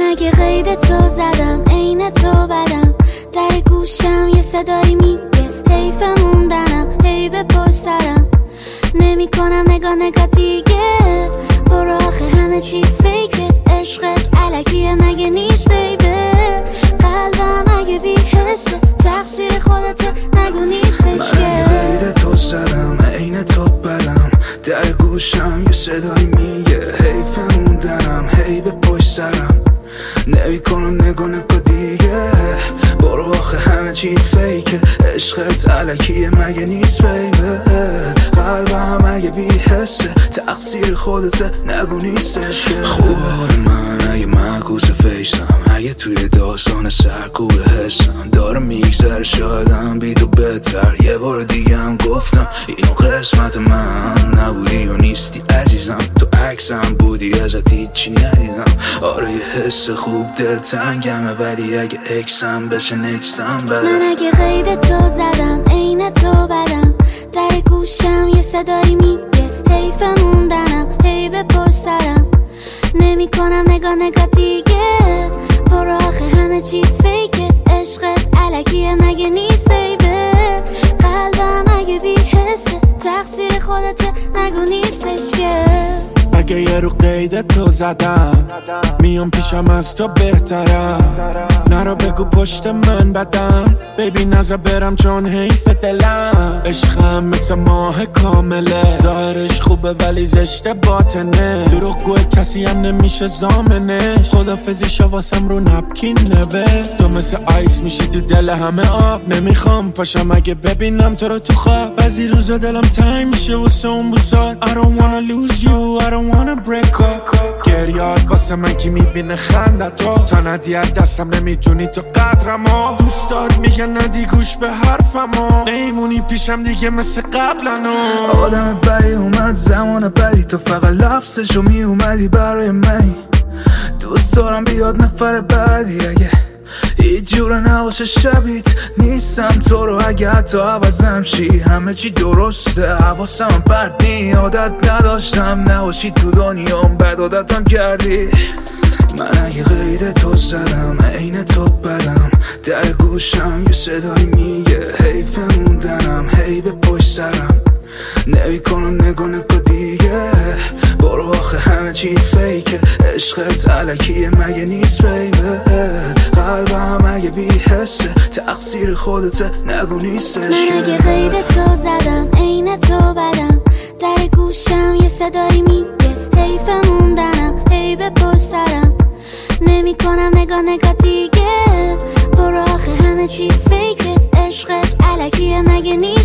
اگه قید تو زدم عین تو بدم، در گوشم یه صدایی میگه حیف موندنم، هی به پشت سرم نمی کنم نگاه دیگه. برو آخه همه چیز فیکه، عشقت علکیه مگه نیست بیبه. قلبم اگه بی حسه تقصیر خودته نگو نیستش که. من اگه قید تو زدم عین تو بدم، در گوشم یه صدایی میگه حیف موندنم، هی به پشت سرم نمی کنم نگاه دیگه. برو آخه همه چی فیکه، عشقت علکیه مگه نیست بیبه. قلبم اگه بی حسه تقصیر خودته نگو نیستش که. خوب حال من اگه معکوس فیسم، اگه توی داستان سرکوب حسم داره میگذره، شایدم بی تو بهتر. یه بار دیگه هم گفتم اینو قسمت من نبودی و نیستی عزیزم، تو عکسم بودی ازت هیچی ندیدم. آره یه حس خوب دلتنگمه، ولی اگه اکسم بشه نکستم بدم. من اگه قید تو زدم عین تو بدم، در گوشم یه صدایی میگه حیف موندنم، هی به پشت سرم نمی کنم نگاه دیگه. برو آخه همه چیز فیکه، عشقت علکیه مگه نیست بیبه. قلبم اگه بی حسه تقصیر خودته نگو نیستش که. اگه یه رو قید تو زدم میام پیشم از تو بهترم، نرو بگو پشت من بدم بیبی نزا برم چون حیف دلم. عشقم مثل ماه کامله، ظاهرش خوبه ولی زشت باطنه، دروغگوه کسی هم نمیشه زامنه. خدافزی واسم رو نپکین نوه، تو مثل آیس میشی تو دل همه آب. نمیخوام پاشم اگه ببینم تو رو تو خواب، بعضی روزا دلم تنگ میشه واسه اون بوسات. I don't wanna lose you, I don't wanna break up. گریاد واسه من کی میبینه خنده تو، تا ندی از دستم نمیتونی تو قدرمو. دوستات میگن ندی گوش به حرفمو، نیمونی پیشم دیگه مثل قبلنو. آدم بدی اومد زمان بدی، تو فقط لفظشو میومدی برای من. دوست دارم بیاد نفر بعدی، اگه هیچ جوره نباشه شبیت نیستم تو رو. اگه حتی عوضم شی همه چی درسته، حواسم پرت نی. عادت نداشتم نباشی تو دنیام، بد عادتم کردی. من اگه قید تو زدم عین تو بدم، در گوشم یه صدایی میگه حیف موندنم، هی به پشت سرم نمی کنم نگاه دیگه. برو آخه همه چی فیکه، عشقت علکیه مگه نیست بیبه. قلبم اگه بی حسه تقصیر خودته نگو نیستش که. من اگه قید تو زدم عین تو بدم، در گوشم یه صدایی میگه حیف موندنم، هی به پشت سرم نمی کنم نگاه دیگه. برو آخه همه چیز فیکه، عشقت علکیه مگه نیست